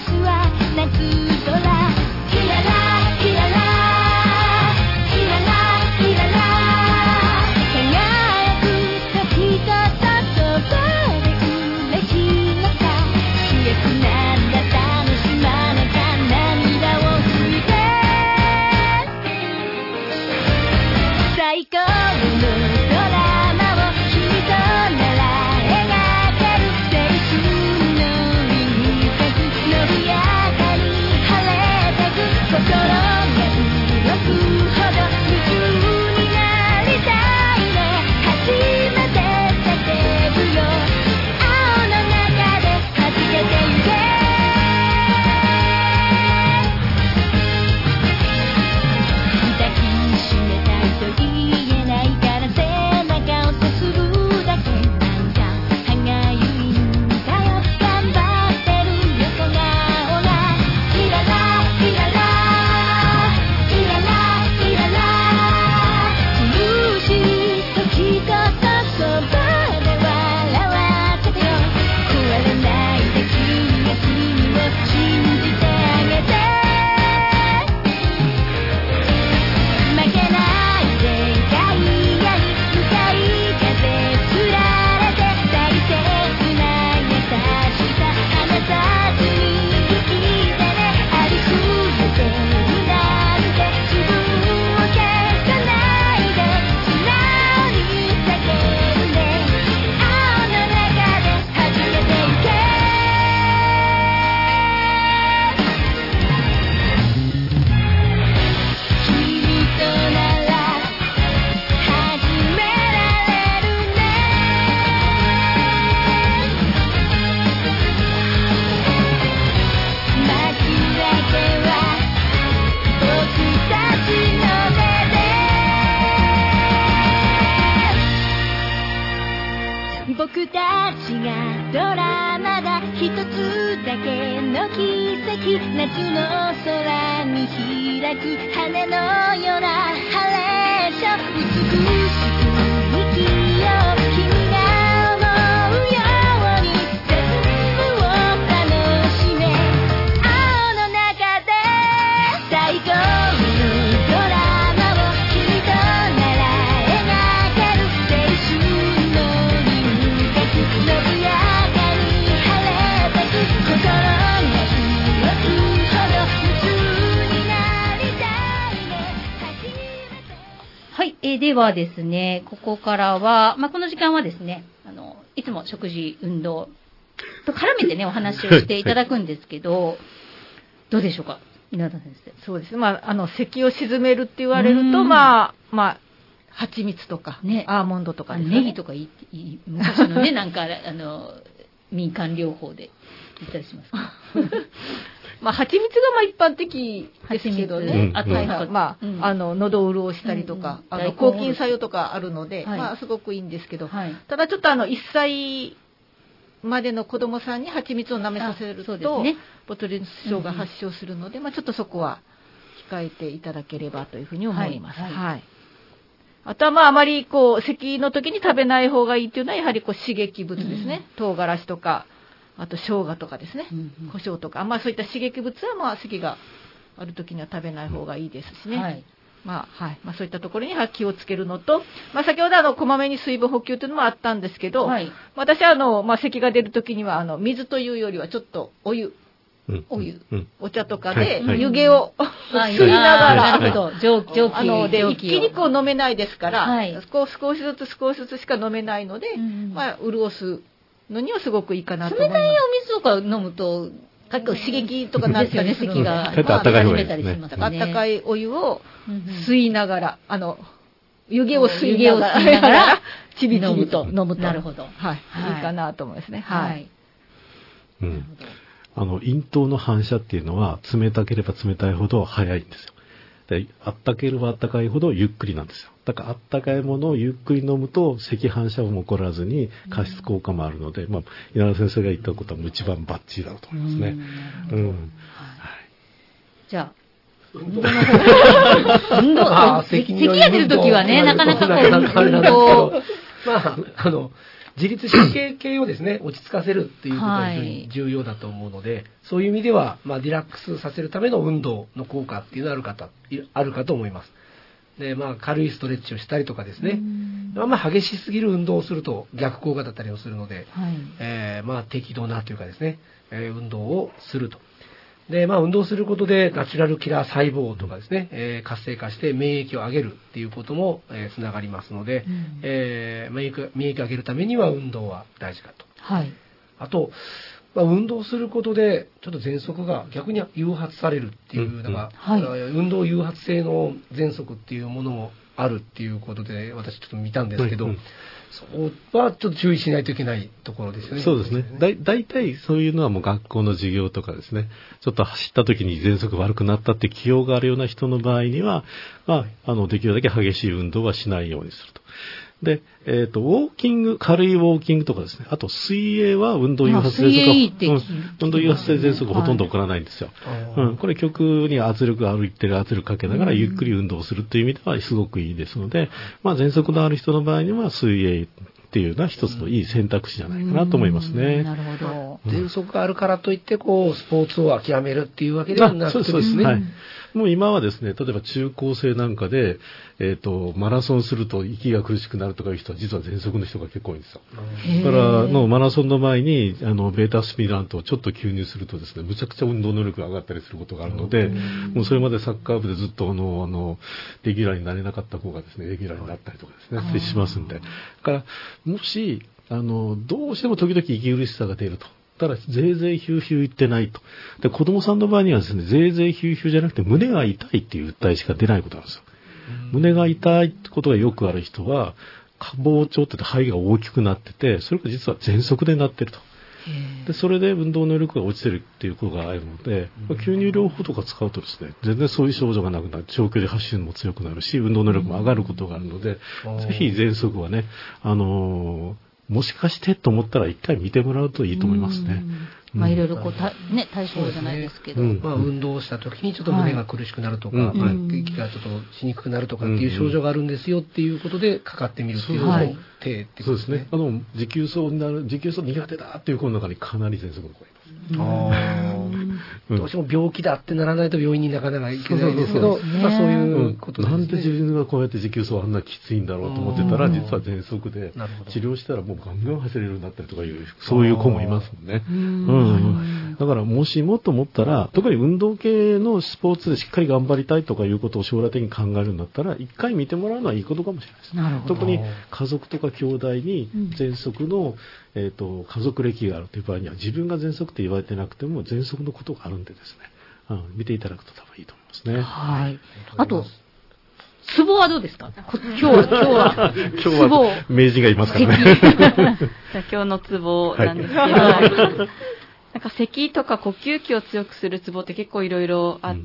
ひららひらら僕たちがドラマだ一つだけの奇跡夏の空に開く羽のようなハレーション美しく生きよう君が思うように全部を楽しめ青の中で最高のドラマを君となら描ける青春の輪郭伸びやかに晴れてく心が広くほど夢中になりたいね初めてはい、えー、ではですね、ここからは、まあ、この時間はですね、あの、いつも食事、運動と絡めてね、お話をしていただくんですけど、どうでしょうか、稲田先生。 そうですね。まあ、あの、咳を鎮めるって言われると、まあ、まあ、蜂蜜とか、ね、アーモンドとかですね。 ネギとかいい、いい昔のね、なんか、あの、民間療法で言ったりしますか。 まあ、蜂蜜がまあ一般的ですけどね。あと、はいはい、まあ、うん、あの、喉を潤したりとか、うんうん、あの、抗菌作用とかあるので、はい、まあ、すごくいいんですけど、はい、ただちょっとあの、いっさいまでの子供さんに蜂蜜を舐めさせると、ね、ボツリヌス症が発症するので、うん、まあ、ちょっとそこは控えていただければというふうに思います。はい。はいはい、あとはまあ、あまりこう、咳の時に食べない方がいいっていうのは、やはりこう、刺激物ですね。うん、唐辛子とか、あと生姜とかですね、うんうん、胡椒とか、あんまあそういった刺激物はまあ咳がある時には食べない方がいいですしね。はい。まあ、はい。まあそういったところには気をつけるのと、まあ先ほどあの、こまめに水分補給というのもあったんですけど、はい、私はあの、まあ咳が出る時にはあの、水というよりはちょっとお湯、うん、お湯、うん、お茶とかで湯気を、はい、吸いながら、 なるほど、蒸気、蒸気あの、で、一気にこう飲めないですから、はい、少しずつ少しずつしか飲めないので、うん、まあ、潤すのにはすごくいいかなと思います。 冷たいお水とか飲むと、結構刺激とかなったりするので、 あったかい方がいいですね。 あったかいお湯を吸いながら、あの、湯気を吸いながら、ちびちびと飲むと。 なるほど。 はい。いいかなと思いますね。はい。 うん。あの、咽頭の反射っていうのは、冷たければ冷たいほど早いんですよ。で、あったければあったかいほどゆっくりなんですよ。だからあったかいものをゆっくり飲むと咳反射も起こらずに加湿効果もあるので、うん、まあ、稲田先生が言ったことは一番バッチリだろうと思いますね。うん。うん、はい。 じゃあ、運動の方運動、あ咳が出るときはね、なかなかこう、運動。 まあ、あの、自律神経系をですね、落ち着かせるっていうことが非常に重要だと思うので、はい、そういう意味では、まあ、リラックスさせるための運動の効果っていうのがあるかと、あるかと思います。で、まあ、軽いストレッチをしたりとかですね、あんま激しすぎる運動をすると逆効果だったりをするので、はい、えー、まあ、適度なというかですね、えー、運動をすると。で、まあ、運動することでナチュラルキラー細胞とかですね、えー、活性化して免疫を上げるっていうことも、えー、つながりますので、うん、えー、免疫、免疫を上げるためには運動は大事かと。はい。あと、まあ、運動することで、ちょっと喘息が逆に誘発されるっていうのが、うんうん、はい、運動誘発性の喘息っていうものもあるっていうことで、私ちょっと見たんですけど、うんうん、そこはちょっと注意しないといけないところですよね。 そうですね。だい、だいたいそういうのはもう学校の授業とかですね、ちょっと走った時に喘息悪くなったって記憶があるような人の場合には、まあ、あの、できるだけ激しい運動はしないようにすると。で、えっ、ー、と、ウォーキング、軽いウォーキングとかですね。あと、水泳は運動誘発性喘息、うん、運動誘発性喘息ほとんど起こらないんですよ。はい、うん。これ極に圧力が歩いてる圧力かけながらゆっくり運動するという意味ではすごくいいですので、まあ、喘息のある人の場合には水泳っていうのは一つのいい選択肢じゃないかなと思いますね。 なるほど。 喘息があるからといって、こう、スポーツを諦めるっていうわけではなくてですね。はい。 もう今はですね、例えば中高生なんかで、えっと、マラソンすると息が苦しくなるとかいう人は実は喘息の人が結構多いんですよ。だから、のマラソンの前に、あの、ベータスピラントをちょっと吸入するとですね、むちゃくちゃ運動能力が上がったりすることがあるので、もうそれまでサッカー部でずっとあの、あの、レギュラーになれなかった子がですね、レギュラーになったりとかですね、しますんで。だから、もし、あの、どうしても時々息苦しさが出ると。ただ、ぜいぜいヒューヒュー言ってないと。で、子供さんの場合にはですね、ぜいぜいヒューヒューじゃなくて、胸が痛いっていう訴えしか出ないことなんですよ。胸が痛いってことがよくある人は、下膨張って肺が大きくなってて、それが実は喘息でなってると。で、それで運動能力が落ちてるっていうことがあるので、吸入療法とか使うとですね、全然そういう症状がなくなる。長距離発信も強くなるし、運動能力も上がることがあるので、ぜひ喘息はね、あのー、 もしかしてと思ったら一回見てもらうといいと思いますね。 まあいろいろこうた、ね、対処じゃないですけど、 ね、うん、まあ運動した時にちょっと胸が苦しくなるとか、はい、まあ、息がちょっとしにくくなるとかっていう症状があるんですよっていうことでかかってみるっていうのも手ってことですね。そうですね。 あの持久走になる、持久走苦手だっていう子の中にかなり喘息の子がいます。 あどうしても病気だってならないと病院になかなか行けないんですけど、まあそういうことですね。 なんで自分がこうやって持久走あんなきついんだろうと思ってたら、実は喘息で治療したらもうガンガン走れるようになったりとかいう、そういう子もいますもんね。うん、だからもしもと思ったら、特に運動系のスポーツでしっかり頑張りたいとかいうことを将来的に考えるんだったら、一回見てもらうのはいいことかもしれないです。なるほど。特に家族とか兄弟に喘息の、えーと、家族歴があるという場合には、自分が喘息って言われてなくても喘息のことがあるんでですね、うん、見ていただくと多分いいと思いますね。 はい。あと、ツボはどうですか？今日は、今日は、 今日は名人がいますからね。 じゃあ今日のツボなんですけど、はい、なんか咳とか呼吸器を強くするツボって結構いろいろあって、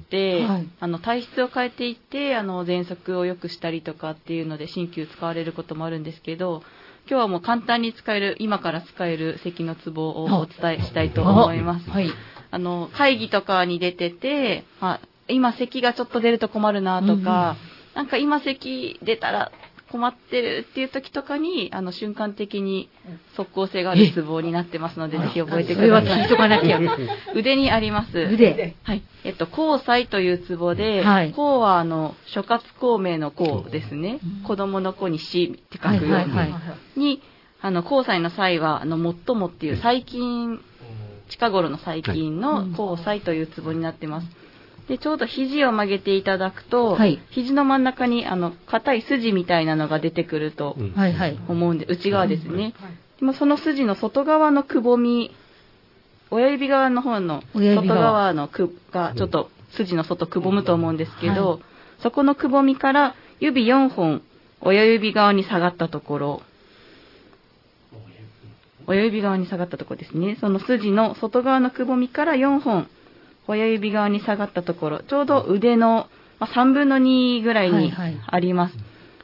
うんはい、あの体質を変えていって、あの喘息を良くしたりとかっていうので鍼灸使われることもあるんですけど、今日はもう簡単に使える、今から使える咳のツボをお伝えしたいと思います。はい、あの会議とかに出てて、あ、今咳がちょっと出ると困るなとか、うん、なんか今咳出たら困ってるっていう時とかに、あの瞬間的に即効性があるツボになってますので、ぜひ覚えてください。腕にあります。 腕。 はい。えっと、交際というツボで、はい、交はあの諸葛孔明の孔ですね。うん、子供の子に死って書くように、はいはいはい、に、あの交際の際はあの最もっていう細菌、近頃の細菌の交際というツボになってます。でちょうど肘を曲げていただくと、はい、肘の真ん中にあの硬い筋みたいなのが出てくると思うんで、内側ですね。でもその筋の外側のくぼみ、親指側の方の外側のくがちょっと筋の外くぼむと思うんですけど、はい、そこのくぼみから指よんほん親指側に下がったところ、親指側に下がったところですね。その筋の外側のくぼみからよんほん親指側に下がったところ、ちょうど腕のさんぶんのにぐらいにあります。はいはい、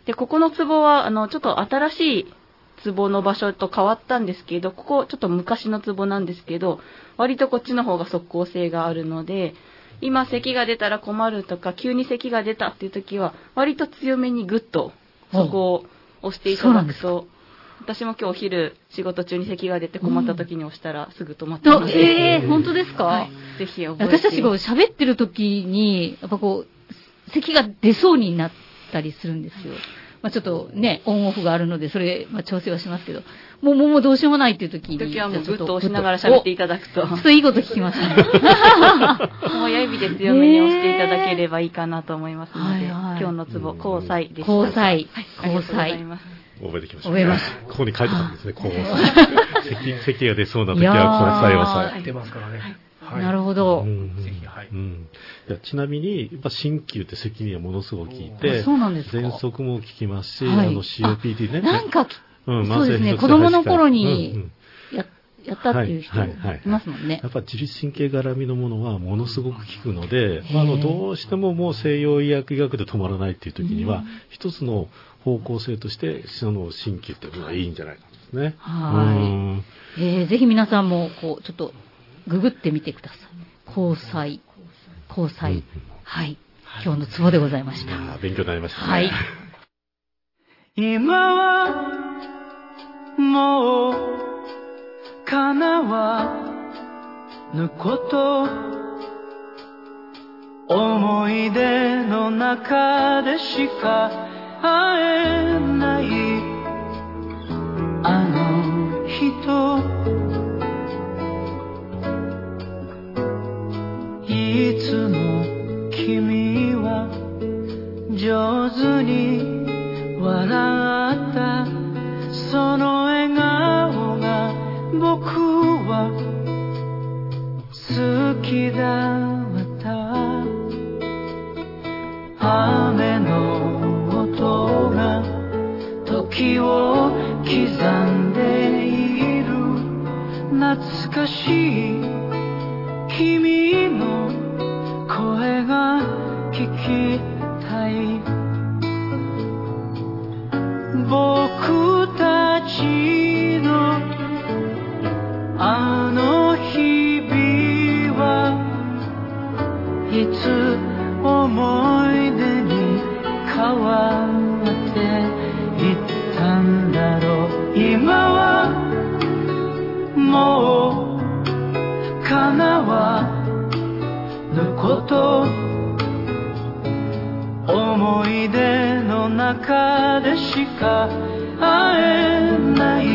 で、ここのツボは、あの、ちょっと新しいツボの場所と変わったんですけど、ここちょっと昔のツボなんですけど、割とこっちの方が即効性があるので、今咳が出たら困るとか、急に咳が出たっていう時は、割と強めにグッとそこを押していただくと、私も今日お昼仕事中に咳が出て困った時に押したらすぐ止まってます。 えー、本当ですか？はい、 ぜひ覚えて。 私たちが喋ってる時に、やっぱこう、咳が出そうになったりするんですよ。まあちょっとね、オンオフがあるので、それ、まあ調整はしますけど、もう、もうどうしようもないっていう時に。 時はもうグッと押しながら喋っていただくと。 ちょっといいこと聞きましたね。 親指で強めに押していただければいいかなと思いますので、えーはいはい、今日のツボ、交際でした。 交際。 はい、交際。ありがとうございます。 覚えてきました、 ね。覚えました。 ここに書いてたんですね、こう。咳、咳が出そうな時は交際をさえ。 出ますからね。 はい、なるほど。うん、 はいうん、いやちなみに、やっぱ鍼灸って咳にはものすごく効いて、 そうなんですか。 喘息も効きますし、はい、あの シーオーピーティー ね。 なんか、うん、そうですね、子供の頃にや、やったっていう人いますもんね。はいはいはい、 やっぱ自律神経絡みのものはものすごく効くので、まあ、あのどうしてももう西洋医薬医学で止まらないっていう時には、一つの方向性としてその鍼灸っていうのはいいんじゃないかですね。 はい。えー、ぜひ皆さんもこうちょっとググってみてください。交際、交際、うん、はい。今日のツボでございました。 あ、勉強になりましたね。 はい。 今はもう叶わぬこと、思い出の中でしか会えないあの人、いつも君は上手に笑ったその笑顔が僕は好きだった雨の音が時を刻んでいる懐かしい君の声が聞きたい僕たちのあの日々はいつ思い出に変わっていったんだろう。今はもう叶わぬこと、思い出の中でしか会えない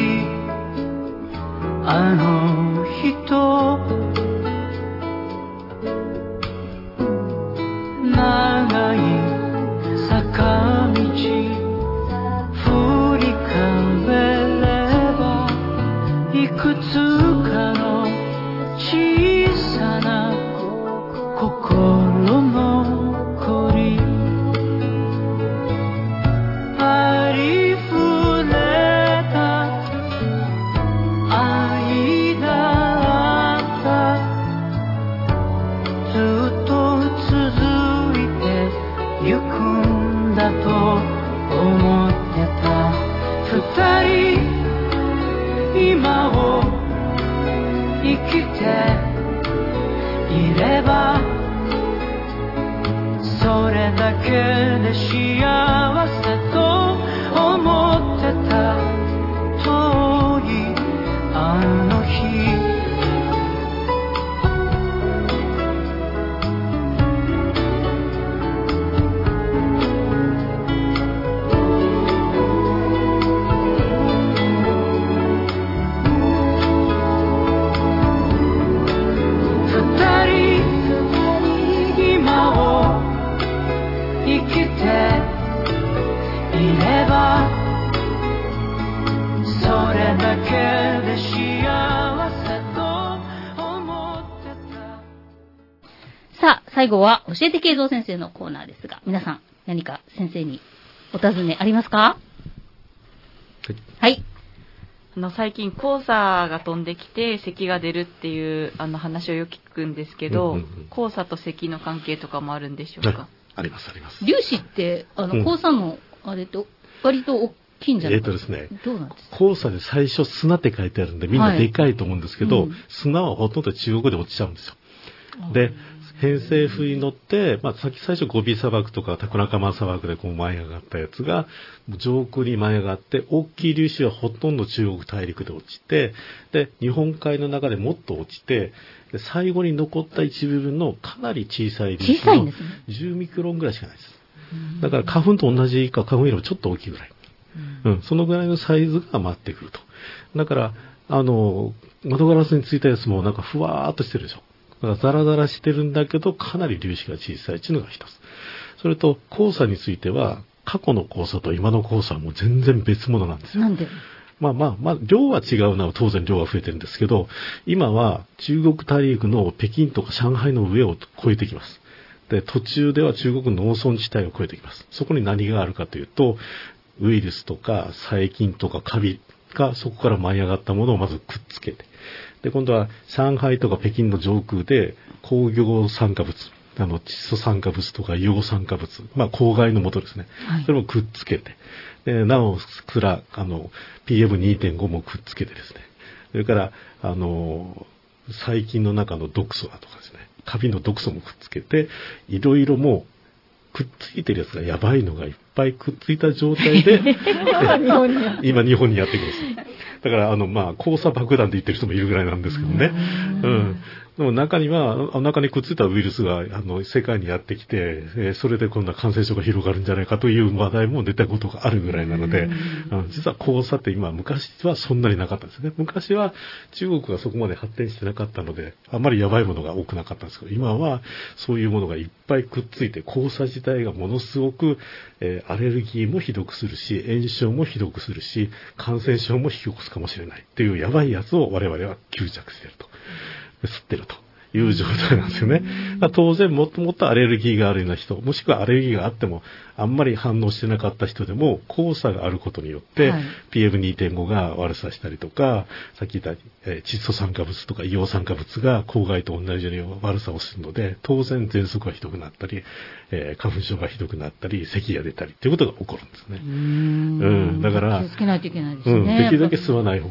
あの人、長い坂道振り返ればいくつかの小さな心残り、ありふれた愛だったずっと続いてゆくんだと思ってた。二人今を生きていればそれだけで幸せと思ってた。遠いあの日、二人今を生きていればそれだけで幸せと思ってた。 さあ、最後は教えて慶三先生のコーナーですが、皆さん何か先生にお尋ねありますか？はい。はい。 あの最近黄砂が飛んできて咳が出るっていうあの話をよく聞くんですけど、うんうんうん、黄砂と咳の関係とかもあるんでしょうか？ ありますあります。 粒子ってあの、うん、黄砂のあれと割と大きいんじゃないですか？えーとですね、どうなんですか？ 黄砂で最初砂って書いてあるんでみんなでかいと思うんですけど、はい、うん、砂はほとんど中国で落ちちゃうんですよ。で、偏西風に乗って、まあ、さっき最初ゴビ砂漠とかタクラカマ砂漠でこう舞い上がったやつが上空に舞い上がって、大きい粒子はほとんど中国大陸で落ちて、で日本海の中でもっと落ちて、で最後に残った一部分のかなり小さい粒子のじゅうミクロンぐらいしかないです。だから花粉と同じか花粉よりもちょっと大きいぐらい、うん、そのぐらいのサイズが舞ってくると。だからあの窓ガラスについたやつもなんかふわーっとしてるでしょ。だからザラザラしてるんだけどかなり粒子が小さいっていうのが一つ。それと黄砂については過去の黄砂と今の黄砂はもう全然別物なんですよ。 なんで？ まあまあまあ量は違うのは当然量は増えてるんですけど、今は中国大陸の北京とか上海の上を越えてきます。で途中では中国農村地帯を越えてきます。そこに何があるかというと、ウイルスとか細菌とかカビがそこから舞い上がったものをまずくっつけて、で今度は上海とか北京の上空で工業酸化物、あの窒素酸化物とか硫黄酸化物、まあ公害のもとですね、はい、それもくっつけて、でなおくらあの ピーエムにてんご もくっつけてですね、それからあの細菌の中の毒素だとかですね、カビの毒素もくっつけて、いろいろもうくっついてるやつがやばいのがいっぱいくっついた状態で今日本にやってきます。だからあのまあ黄砂爆弾って言ってる人もいるぐらいなんですけどね。うん。でも中には中にくっついたウイルスがあの世界にやってきて、えー、それでこんな感染症が広がるんじゃないかという話題も出たことがあるぐらいなので、うん、実は黄砂って今昔はそんなになかったんですね。昔は中国がそこまで発展してなかったのであんまりやばいものが多くなかったんですけど、今はそういうものがいっぱいくっついて、黄砂自体がものすごく、えー、アレルギーもひどくするし、炎症もひどくするし、感染症も引き起こすかもしれないっていうやばいやつを我々は吸着していると、吸ってるという状態なんですよね。当然もっともっとアレルギーがあるような人、もしくはアレルギーがあってもあんまり反応してなかった人でも黄砂があることによって、はい、ピーエムにてんご が悪さしたりとか、さっき言った、えー、窒素酸化物とか硫黄酸化物が公害と同じように悪さをするので、当然喘息がひどくなったり、えー、花粉症がひどくなったり、咳が出たりということが起こるんですね。うーん、うん、だから気をつけないといけないですね。 うん、できるだけ吸わない方がいいと。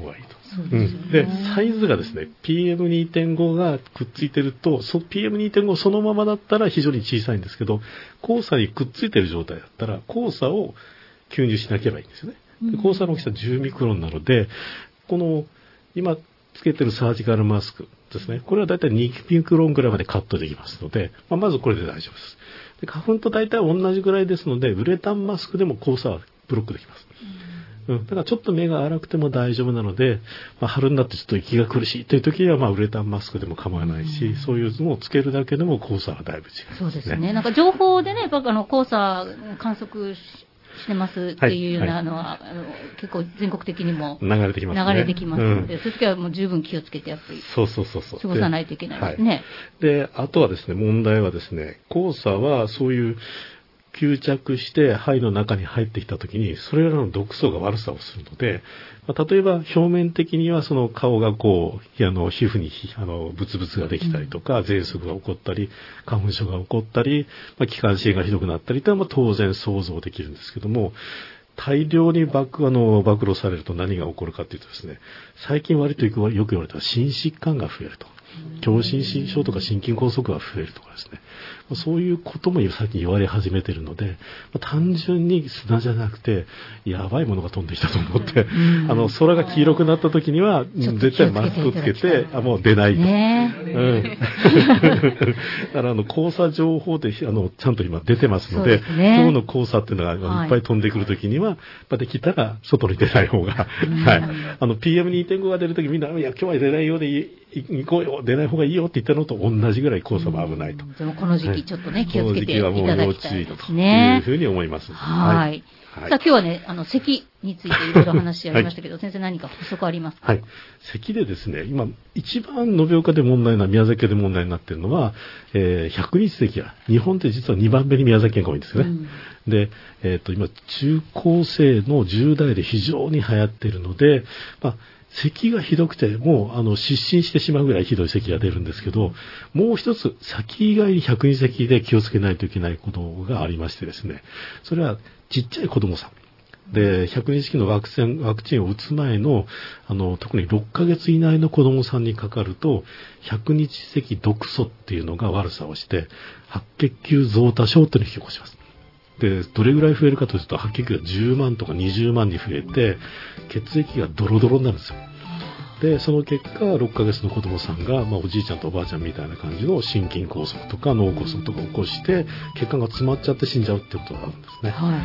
うん、で、サイズがですね、ピーエムにてんご がくっついてると、ピーエムにてんご そのままだったら非常に小さいんですけど、黄砂にくっついてる状態だったら、黄砂を吸入しなければいいんですよね。で黄砂の大きさじゅうミクロンなので、この、今つけてるサージカルマスクですね、これはだいたいにミクロンぐらいまでカットできますので、まあ、まずこれで大丈夫です。で花粉と大体同じぐらいですので、ウレタンマスクでも黄砂はブロックできます。うん、だからちょっと目が荒くても大丈夫なので、まあ、春になってちょっと息が苦しいという時には、まあ、ウレタンマスクでも構わないし、うん、そういうのをつけるだけでも黄砂はだいぶ違いますね。 そうですね。なんか情報でね、やっぱあの黄砂観測してますっていうようなのは、はいはい、あの結構全国的にも流れてきますね。 流れてきますので、うん、そういう時はもう十分気をつけてやっぱりそうそうそうそう過ごさないといけないですね。 で、はい、であとはですね、問題はですね、黄砂はそういう吸着して肺の中に入ってきたときに、それらの毒素が悪さをするので、まあ、例えば表面的にはその顔がこう、あの皮膚にあのブツブツができたりとか、喘息が起こったり、花粉症が起こったり、まあ、気管支炎がひどくなったりというのは当然想像できるんですけども、大量に暴あの暴露されると何が起こるかというとですね、最近割とよく言われた心疾患が増えると。狭心症とか心筋梗塞が増えるとかですね。そういうことも最近言われ始めているので、単純に砂じゃなくて、やばいものが飛んできたと思って、うん、あの空が黄色くなった時には、絶対マスクをつけて、あもう出ないと。ねうん、だからあの黄砂情報であのちゃんと今出てますので、でね、今日の黄砂っていうのがいっぱい飛んでくる時には、はい、できたら外に出ない方が、はい、あの ピーエムにてんご が出る時みんな、いや今日は出ないようで行こうよ、出ない方がいいよって言ったのと同じぐらい黄砂も危ないと。 うん、でもこの時期ちょっとね、はい、気をつけていただきたいですね。この時期はもう要注意だというふうに思います。 はい。はいさあ今日はね、あの、咳についていろいろ話ありましたけど、はい、先生何か補足ありますか？ はい。咳でですね、今、一番延岡で問題な、宮崎県で問題になっているのは、えー、百日咳が、日本って実はにばんめに宮崎県が多いんですよね。うん、で、えっと、今、中高生のじゅう代で非常に流行っているので、まあ、咳がひどくて、もう、あの、失神してしまうぐらいひどい咳が出るんですけど、もう一つ、先以外に百日咳で気をつけないといけないことがありましてですね、それは、ちっちゃい子供さん。で、百日咳のワクチン、ワクチンを打つ前の、あの、特にろっかげつ以内の子供さんにかかると、百日咳毒素っていうのが悪さをして、白血球増多症というのを引き起こします。で、どれぐらい増えるかというと、白血球がじゅうまんとかにじゅうまんに増えて、血液がドロドロになるんですよ。で、その結果、ろっかげつの子供さんが、まあ、おじいちゃんとおばあちゃんみたいな感じの心筋梗塞とか脳梗塞とか起こして、血管が詰まっちゃって死んじゃうってことがあるんですね。はい、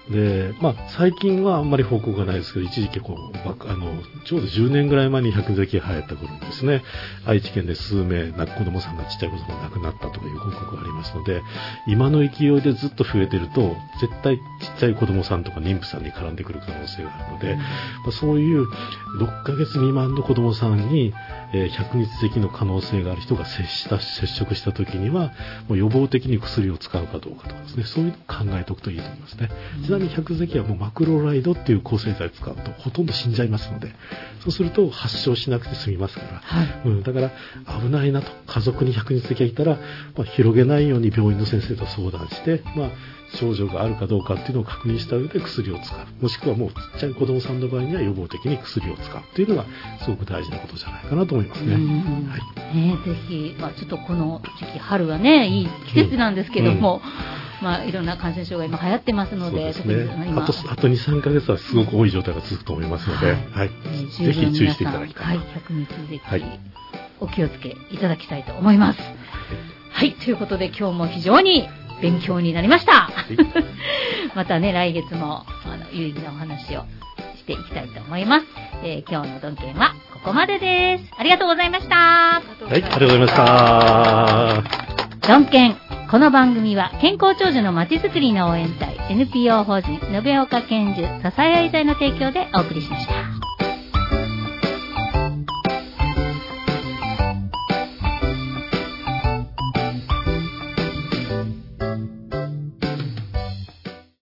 で、まあ、最近はあんまり報告がないですけど、一時期こう、あの、ちょうどじゅうねんぐらい前に百日咳が流行った頃にですね、愛知県で数名、子供さんがちっちゃい子供が亡くなったとかいう報告がありますので、今の勢いでずっと増えてると、絶対ちっちゃい子供さんとか妊婦さんに絡んでくる可能性があるので、うんまあ、そういうろっかげつ未満の子供さんに、えー、百日咳の可能性がある人が接した接触した時にはもう予防的に薬を使うかどうかとかですね、そういうのを考えておくといいと思いますね。うん、ちなみに百日咳はもうマクロライドっていう抗生剤を使うとほとんど死んじゃいますので、そうすると発症しなくて済みますから、はいうん、だから危ないなと、家族に百日咳がいたら、まあ、広げないように病院の先生と相談して、まあ症状があるかどうかっていうのを確認した上で薬を使う、もしくはもうちっちゃい子供さんの場合には予防的に薬を使うっていうのがすごく大事なことじゃないかなと思いますね。はいねぜひ、まあ、ちょっとこの時期春はねいい季節なんですけども、うんまあ、いろんな感染症が今流行ってますので、 そうですね、あとあとに、さんかげつはすごく多い状態が続くと思いますので、はいはい、ぜひ注意していただきたい。 はい、百日咳、はい、お気をつけいただきたいと思います。はい、ということで今日も非常に勉強になりました。またね、来月もあの有意義なお話をしていきたいと思います。えー、今日のドンケンはここまでです。ありがとうございました。 はい、ありがとうございました。 ドンケン、この番組は健康長寿のまちづくりの応援隊 エヌピーオー 法人延岡健寿支え合い隊の提供でお送りしました。